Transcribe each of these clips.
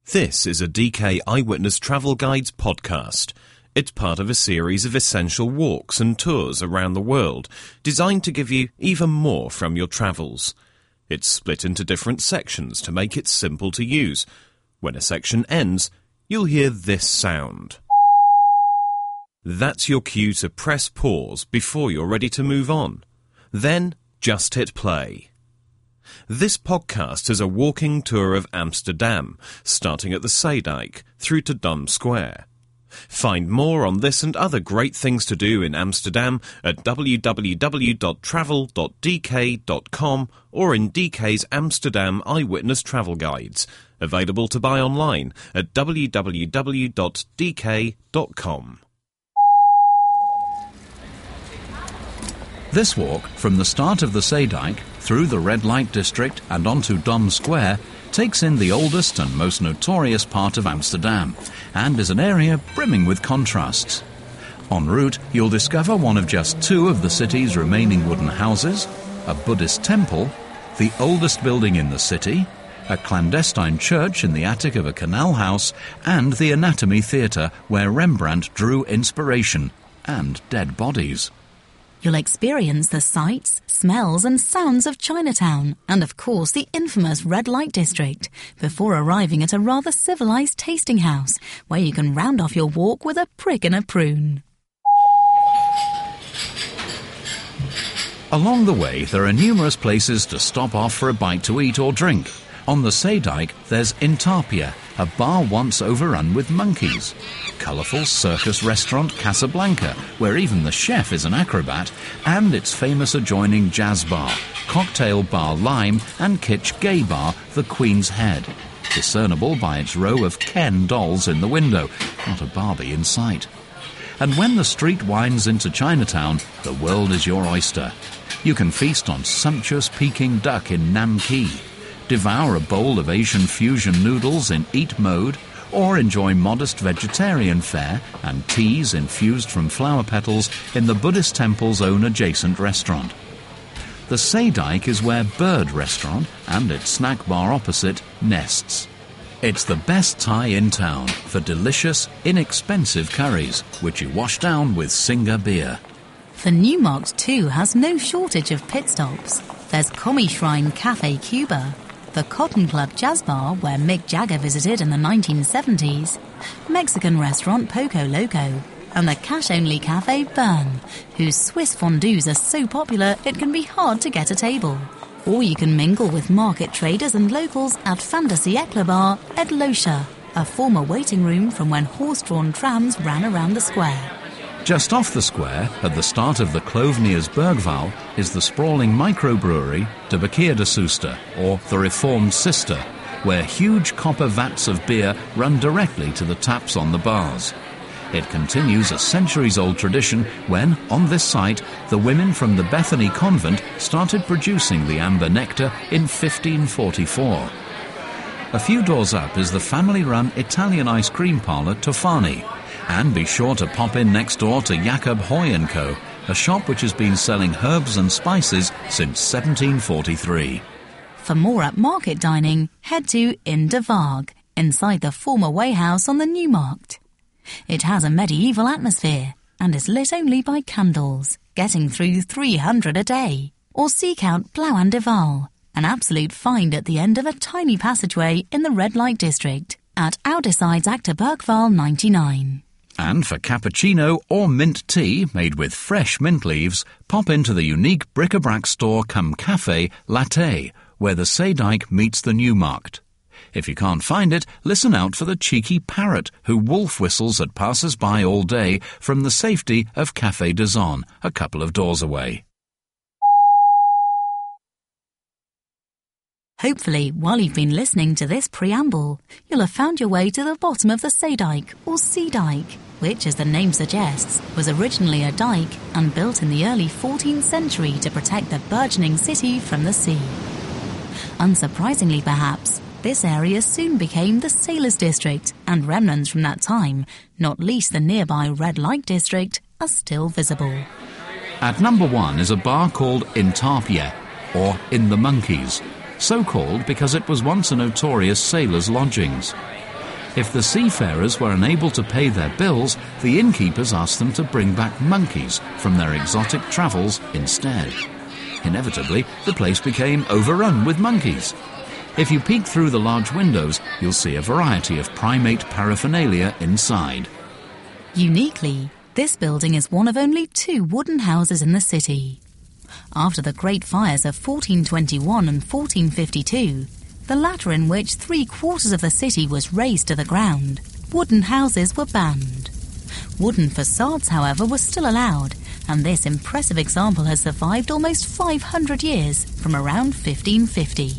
This is a DK Eyewitness Travel Guides podcast. It's part of a series of essential walks and tours around the world, designed to give you even more from your travels. It's split into different sections to make it simple to use. When a section ends, you'll hear this sound. That's your cue to press pause before you're ready to move on. Then, just hit play. This podcast is a walking tour of Amsterdam, starting at the Zeedijk through to Dam Square. Find more on this and other great things to do in Amsterdam at www.travel.dk.com or in DK's Amsterdam Eyewitness Travel Guides, available to buy online at www.dk.com. This walk, from the start of the Zeedijk, through the red light district and onto Dam Square, takes in the oldest and most notorious part of Amsterdam, and is an area brimming with contrasts. En route, you'll discover one of just two of the city's remaining wooden houses, a Buddhist temple, the oldest building in the city, a clandestine church in the attic of a canal house, and the Anatomy Theatre where Rembrandt drew inspiration, and dead bodies. You'll experience the sights, smells and sounds of Chinatown and, of course, the infamous Red Light District before arriving at a rather civilised tasting house where you can round off your walk with a prick and a prune. Along the way, there are numerous places to stop off for a bite to eat or drink. On the Zeedijk, there's Intapia, a bar once overrun with monkeys. Colourful circus restaurant Casablanca, where even the chef is an acrobat, and its famous adjoining jazz bar, Cocktail Bar Lime and kitsch gay bar The Queen's Head, discernible by its row of Ken dolls in the window, not a Barbie in sight. And when the street winds into Chinatown, the world is your oyster. You can feast on sumptuous Peking duck in Nam Kee, devour a bowl of Asian fusion noodles in Eat Mode, or enjoy modest vegetarian fare and teas infused from flower petals in the Buddhist temple's own adjacent restaurant. The Zeedijk is where Bird Restaurant and its snack bar opposite nests. It's the best Thai in town for delicious, inexpensive curries, which you wash down with Singer beer. The Newmarkt too has no shortage of pit stops. There's Commie Shrine Cafe Cuba, the Cotton Club Jazz Bar where Mick Jagger visited in the 1970s, Mexican restaurant Poco Loco, and the cash-only cafe Bern, whose Swiss fondues are so popular it can be hard to get a table. Or you can mingle with market traders and locals at Fin de Siècle Bar at Locha, a former waiting room from when horse-drawn trams ran around the square. Just off the square, at the start of the Kloveniers's Bergwal, is the sprawling microbrewery De Bekeerde Zuster, or the Reformed Sister, where huge copper vats of beer run directly to the taps on the bars. It continues a centuries-old tradition when, on this site, the women from the Bethany Convent started producing the amber nectar in 1544. A few doors up is the family-run Italian ice cream parlour Tofani. And be sure to pop in next door to Jacob Hoy & Co., a shop which has been selling herbs and spices since 1743. For more upmarket dining, head to In de Waag, inside the former Wayhouse on the Newmarkt. It has a medieval atmosphere and is lit only by candles, getting through 300 a day. Or seek out Blauw de Waal, an absolute find at the end of a tiny passageway in the Red Light District, at Oudesides Acte Bergwal 99. And for cappuccino or mint tea made with fresh mint leaves, pop into the unique bric-a-brac store cum cafe Latte, where the Zeedijk meets the Newmarkt. If you can't find it, listen out for the cheeky parrot who wolf whistles at passers-by all day from the safety of Café de Zon, a couple of doors away. Hopefully, while you've been listening to this preamble, you'll have found your way to the bottom of the Zeedijk, or Zeedijk, which, as the name suggests, was originally a dike and built in the early 14th century to protect the burgeoning city from the sea. Unsurprisingly, perhaps, this area soon became the Sailors' District, and remnants from that time, not least the nearby Red Light District, are still visible. At number 1 is a bar called Intapia, or In the Monkeys, so called because it was once a notorious sailors' lodgings. If the seafarers were unable to pay their bills, the innkeepers asked them to bring back monkeys from their exotic travels instead. Inevitably, the place became overrun with monkeys. If you peek through the large windows, you'll see a variety of primate paraphernalia inside. Uniquely, this building is one of only 2 wooden houses in the city. After the Great Fires of 1421 and 1452, the latter in which 3/4 of the city was razed to the ground, wooden houses were banned. Wooden facades, however, were still allowed, and this impressive example has survived almost 500 years from around 1550.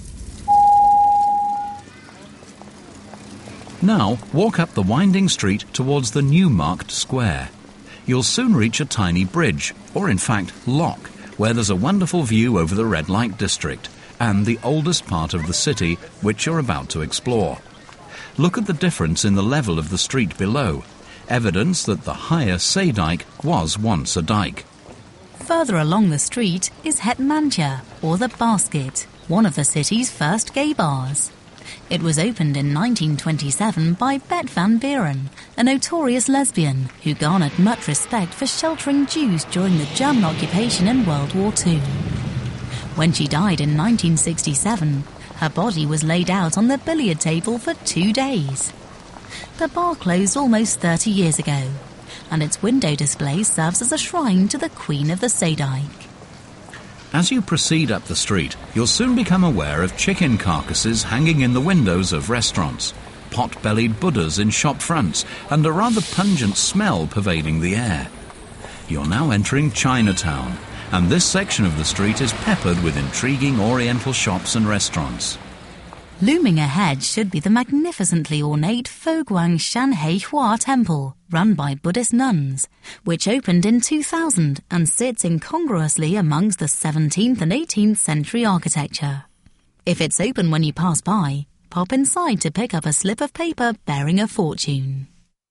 Now, walk up the winding street towards the Newmarket Square. You'll soon reach a tiny bridge, or in fact lock, where there's a wonderful view over the red light district and the oldest part of the city which you're about to explore. Look at the difference in the level of the street below, evidence that the higher Seedijk was once a dike. Further along the street is Het Mantje, or the Basket, one of the city's first gay bars. It was opened in 1927 by Bet van Buren, a notorious lesbian who garnered much respect for sheltering Jews during the German occupation in World War II. When she died in 1967, her body was laid out on the billiard table for 2 days. The bar closed almost 30 years ago, and its window display serves as a shrine to the Queen of the Seedijk. As you proceed up the street, you'll soon become aware of chicken carcasses hanging in the windows of restaurants, pot-bellied Buddhas in shop fronts, and a rather pungent smell pervading the air. You're now entering Chinatown, and this section of the street is peppered with intriguing Oriental shops and restaurants. Looming ahead should be the magnificently ornate Foguang Shanhei Hua Temple, run by Buddhist nuns, which opened in 2000 and sits incongruously amongst the 17th and 18th century architecture. If it's open when you pass by, pop inside to pick up a slip of paper bearing a fortune.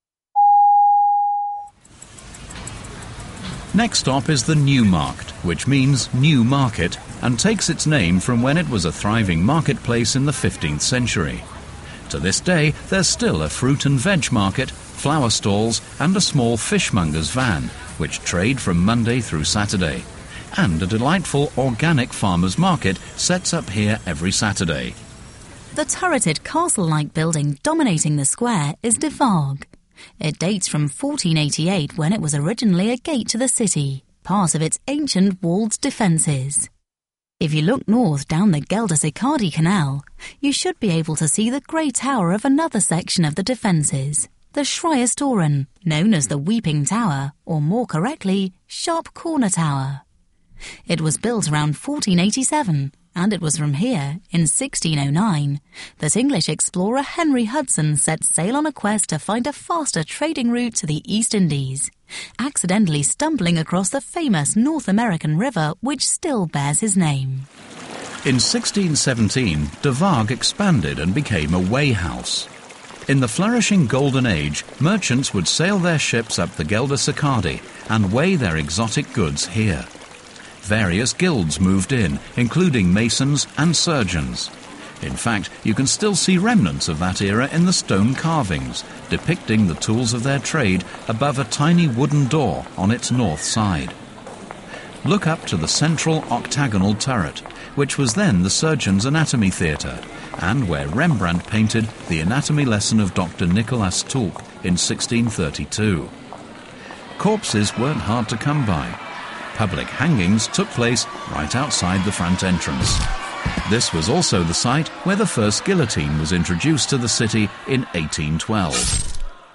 Next stop is the Newmarket, which means new market, and takes its name from when it was a thriving marketplace in the 15th century. To this day, there's still a fruit and veg market, flower stalls, and a small fishmonger's van, which trade from Monday through Saturday. And a delightful organic farmer's market sets up here every Saturday. The turreted castle-like building dominating the square is De Waag. It dates from 1488, when it was originally a gate to the city, part of its ancient walled defences. If you look north down the Gelderse Canal, you should be able to see the grey tower of another section of the defences, the Schreierstoren, known as the Weeping Tower, or more correctly, Sharp Corner Tower. It was built around 1487, and it was from here, in 1609, that English explorer Henry Hudson set sail on a quest to find a faster trading route to the East Indies, accidentally stumbling across the famous North American river which still bears his name. In 1617, De Waag expanded and became a weighhouse. In the flourishing Golden Age, merchants would sail their ships up the Gelderse and weigh their exotic goods here. Various guilds moved in, including masons and surgeons. In fact, you can still see remnants of that era in the stone carvings, depicting the tools of their trade above a tiny wooden door on its north side. Look up to the central octagonal turret, which was then the surgeon's anatomy theatre, and where Rembrandt painted the anatomy lesson of Dr. Nicolaas Tulp in 1632. Corpses weren't hard to come by. Public hangings took place right outside the front entrance. This was also the site where the first guillotine was introduced to the city in 1812.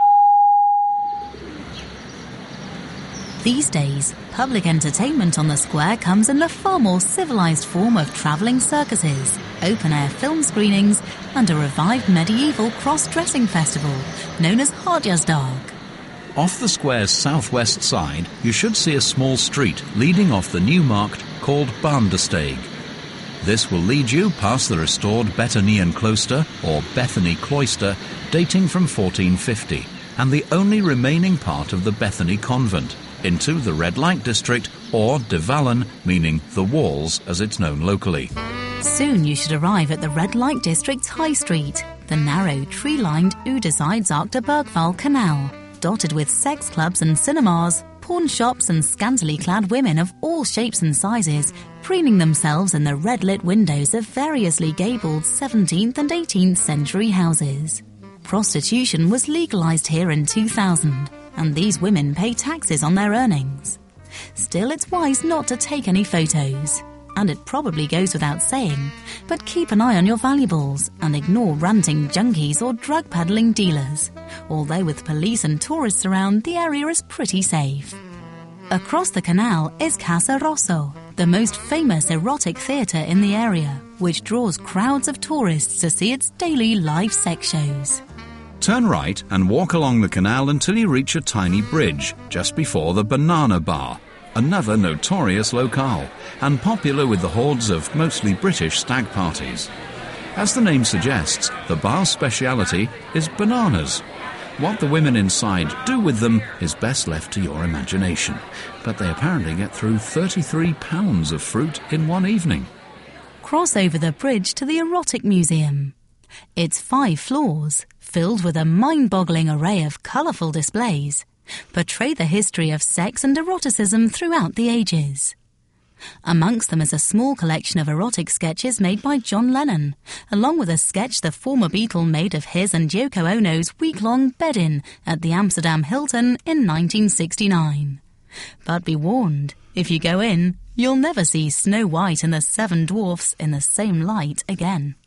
These days, public entertainment on the square comes in the far more civilised form of travelling circuses, open-air film screenings, and a revived medieval cross-dressing festival known as Hartjasdag. Off the square's southwest side, you should see a small street leading off the Newmarket called Barndersteeg. This will lead you past the restored Bethaniean Cloister, or Bethany Cloister, dating from 1450, and the only remaining part of the Bethany Convent, into the Red Light District, or De Wallen, meaning the Walls as it's known locally. Soon you should arrive at the Red Light District's High Street, the narrow, tree-lined Udeside-Zarkter-Bergwall Canal, dotted with sex clubs and cinemas, pawn shops and scantily clad women of all shapes and sizes, preening themselves in the red-lit windows of variously gabled 17th and 18th century houses. Prostitution was legalized here in 2000, and these women pay taxes on their earnings. Still, it's wise not to take any photos. And it probably goes without saying, but keep an eye on your valuables and ignore ranting junkies or drug-peddling dealers. Although with police and tourists around, the area is pretty safe. Across the canal is Casa Rosso, the most famous erotic theatre in the area, which draws crowds of tourists to see its daily live sex shows. Turn right and walk along the canal until you reach a tiny bridge just before the Banana Bar, another notorious locale, and popular with the hordes of mostly British stag parties. As the name suggests, the bar's speciality is bananas. What the women inside do with them is best left to your imagination, but they apparently get through 33 pounds of fruit in one evening. Cross over the bridge to the Erotic Museum. It's 5 floors, filled with a mind-boggling array of colourful displays, portray the history of sex and eroticism throughout the ages. Amongst them is a small collection of erotic sketches made by John Lennon, along with a sketch the former Beatle made of his and Yoko Ono's week-long bed-in at the Amsterdam Hilton in 1969. But be warned, if you go in, you'll never see Snow White and the 7 Dwarfs in the same light again.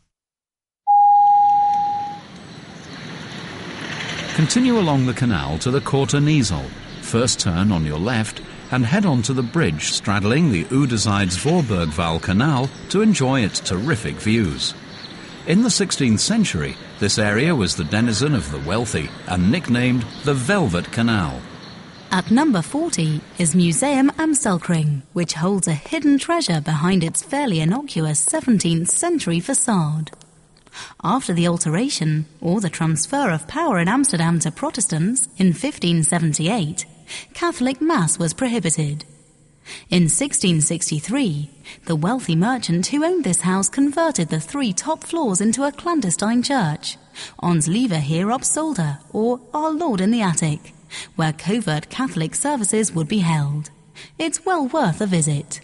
Continue along the canal to the Korte Niesel. First turn on your left and head on to the bridge straddling the Udeside-Voorburgwal Canal to enjoy its terrific views. In the 16th century, this area was the denizen of the wealthy and nicknamed the Velvet Canal. At number 40 is Museum Amstelkring, which holds a hidden treasure behind its fairly innocuous 17th century facade. After the alteration, or the transfer of power in Amsterdam to Protestants in 1578, Catholic Mass was prohibited. In 1663, the wealthy merchant who owned this house converted the 3 top floors into a clandestine church, Ons Lieve Heer op Zolder, or Our Lord in the Attic, where covert Catholic services would be held. It's well worth a visit.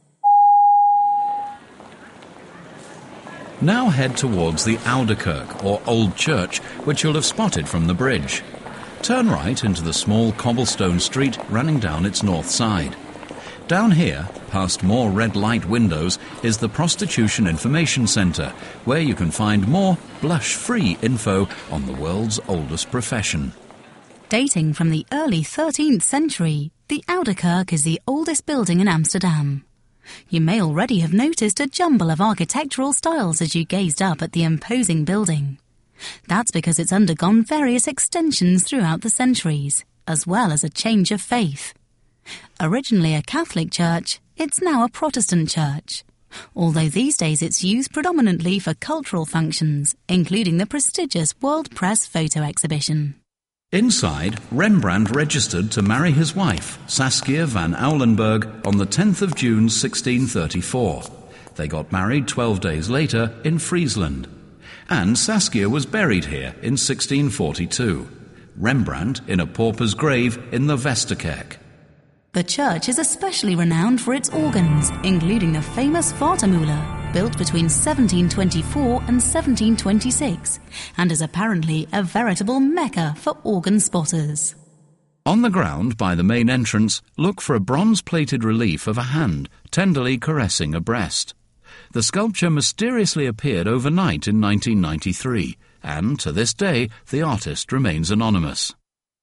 Now head towards the Ouderkerk, or Old Church, which you'll have spotted from the bridge. Turn right into the small cobblestone street running down its north side. Down here, past more red light windows, is the Prostitution Information Centre, where you can find more blush-free info on the world's oldest profession. Dating from the early 13th century, the Ouderkerk is the oldest building in Amsterdam. You may already have noticed a jumble of architectural styles as you gazed up at the imposing building. That's because it's undergone various extensions throughout the centuries, as well as a change of faith. Originally a Catholic church, it's now a Protestant church, although these days it's used predominantly for cultural functions, including the prestigious World Press Photo Exhibition. Inside, Rembrandt registered to marry his wife, Saskia van Aulenberg, on the 10th of June 1634. They got married 12 days later in Friesland. And Saskia was buried here in 1642. Rembrandt in a pauper's grave in the Westerkerk. The church is especially renowned for its organs, including the famous Vatermüller, built between 1724 and 1726, and is apparently a veritable mecca for organ spotters. On the ground by the main entrance, look for a bronze-plated relief of a hand tenderly caressing a breast. The sculpture mysteriously appeared overnight in 1993, and to this day the artist remains anonymous.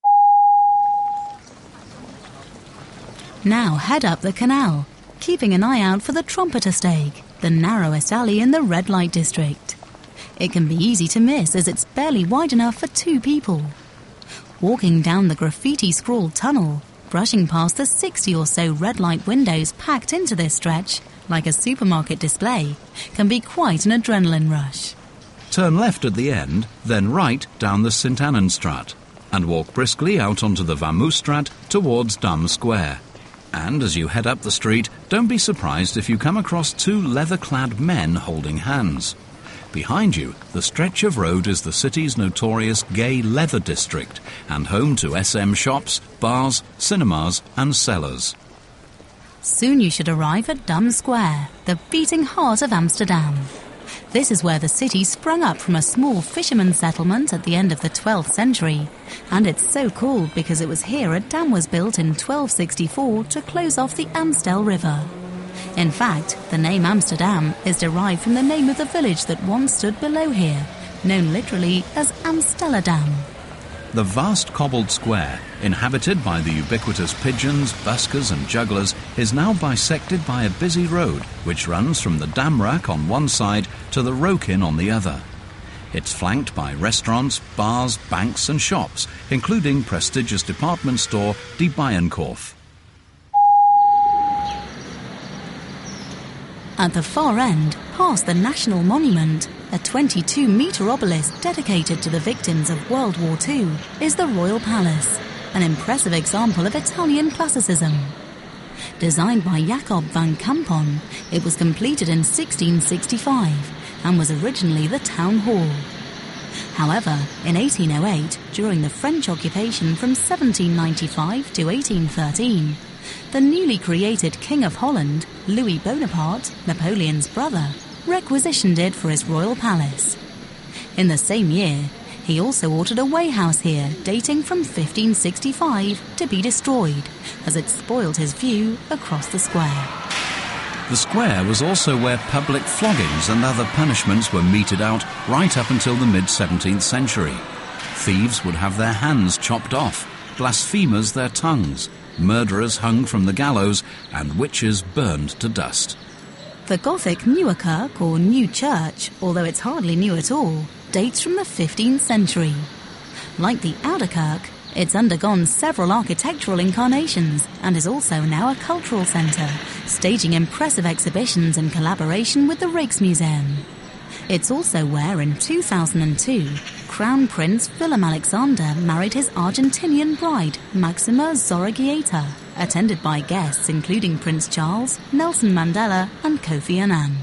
Now head up the canal, keeping an eye out for the Trompetersteeg, the narrowest alley in the red light district. It can be easy to miss as it's barely wide enough for 2 people. Walking down the graffiti-scrawled tunnel, brushing past the 60 or so red light windows packed into this stretch, like a supermarket display, can be quite an adrenaline rush. Turn left at the end, then right down the St. Annenstraat, and walk briskly out onto the Van Moosstraat towards Dam Square. And as you head up the street, don't be surprised if you come across 2 leather-clad men holding hands. Behind you, the stretch of road is the city's notorious gay leather district and home to SM shops, bars, cinemas and cellars. Soon you should arrive at Dam Square, the beating heart of Amsterdam. This is where the city sprung up from a small fisherman's settlement at the end of the 12th century, and it's so called because it was here a dam was built in 1264 to close off the Amstel River. In fact, the name Amsterdam is derived from the name of the village that once stood below here, known literally as Amstellerdam. The vast cobbled square, inhabited by the ubiquitous pigeons, buskers and jugglers, is now bisected by a busy road which runs from the Damrak on one side to the Rokin on the other. It's flanked by restaurants, bars, banks and shops, including prestigious department store De Bijenkorf. At the far end, past the National Monument, a 22-metre obelisk dedicated to the victims of World War II, is the Royal Palace, an impressive example of Italian classicism. Designed by Jacob van Campon, it was completed in 1665 and was originally the town hall. However, in 1808, during the French occupation from 1795 to 1813, the newly created King of Holland, Louis Bonaparte, Napoleon's brother, requisitioned it for his royal palace. In the same year, he also ordered a weighhouse here dating from 1565 to be destroyed, as it spoiled his view across the square. The square was also where public floggings and other punishments were meted out right up until the mid-17th century. Thieves would have their hands chopped off, blasphemers their tongues, murderers hung from the gallows, and witches burned to dust. The Gothic Nieuwe Kerk, or New Church, although it's hardly new at all, dates from the 15th century. Like the Oude Kerk, it's undergone several architectural incarnations and is also now a cultural centre, staging impressive exhibitions in collaboration with the Rijksmuseum. It's also where, in 2002, Crown Prince Willem-Alexander married his Argentinian bride, Maxima Zorreguieta, attended by guests including Prince Charles, Nelson Mandela and Kofi Annan.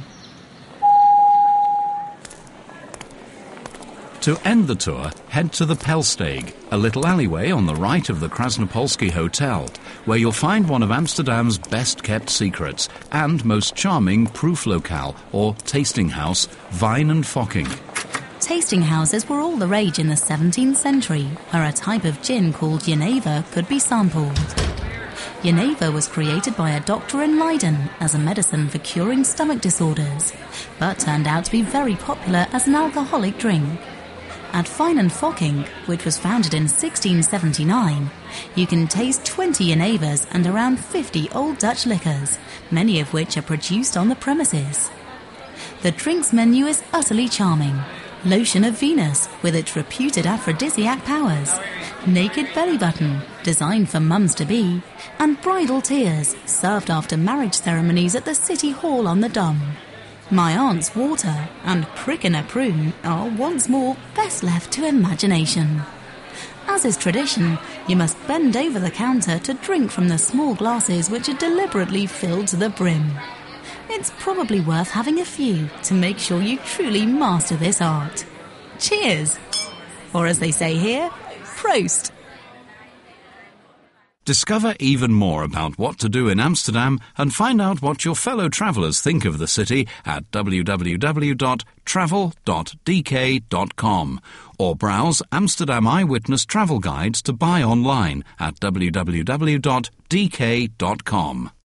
To end the tour, head to the Pelsteeg, a little alleyway on the right of the Krasnopolski Hotel, where you'll find one of Amsterdam's best-kept secrets and most charming proeflokaal, or tasting house, Wijn en Fokking. Tasting houses were all the rage in the 17th century, where a type of gin called Jenever could be sampled. Jenever was created by a doctor in Leiden as a medicine for curing stomach disorders, but turned out to be very popular as an alcoholic drink. At Wijn en Fokking, which was founded in 1679, you can taste 20 Jenevers and around 50 Old Dutch liquors, many of which are produced on the premises. The drinks menu is utterly charming. Lotion of Venus, with its reputed aphrodisiac powers, Naked Belly Button, designed for mums-to-be, and Bridal Tears, served after marriage ceremonies at the City Hall on the Dom. My Aunt's Water and Prick in a Prune are once more best left to imagination. As is tradition, you must bend over the counter to drink from the small glasses which are deliberately filled to the brim. It's probably worth having a few to make sure you truly master this art. Cheers! Or as they say here, Prost! Discover even more about what to do in Amsterdam and find out what your fellow travellers think of the city at www.travel.dk.com or browse Amsterdam Eyewitness travel guides to buy online at www.dk.com.